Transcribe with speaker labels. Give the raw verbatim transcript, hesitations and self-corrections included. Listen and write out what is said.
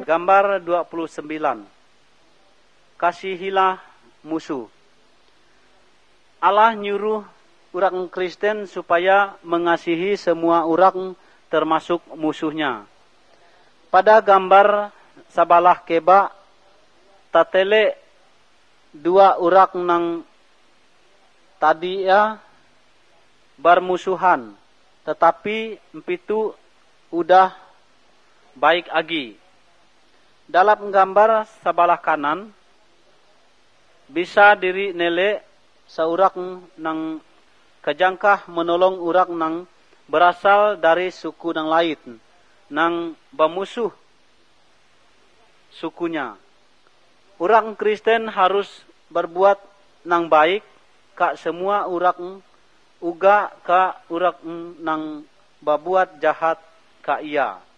Speaker 1: Gambar dua puluh sembilan. Kasihilah musuh. Allah nyuruh orang Kristen supaya mengasihi semua orang termasuk musuhnya. Pada gambar sabalah keba tatele dua orang nang tadi ya bermusuhan, tetapi empitu udah baik agi. Dalam gambar sabalah kanan bisa diri nele seorang nang kejangkah menolong orang nang berasal dari suku nang lain, nang bermusuh sukunya. Orang Kristen harus berbuat nang baik ka semua orang, uga ka orang nang berbuat jahat ka ia.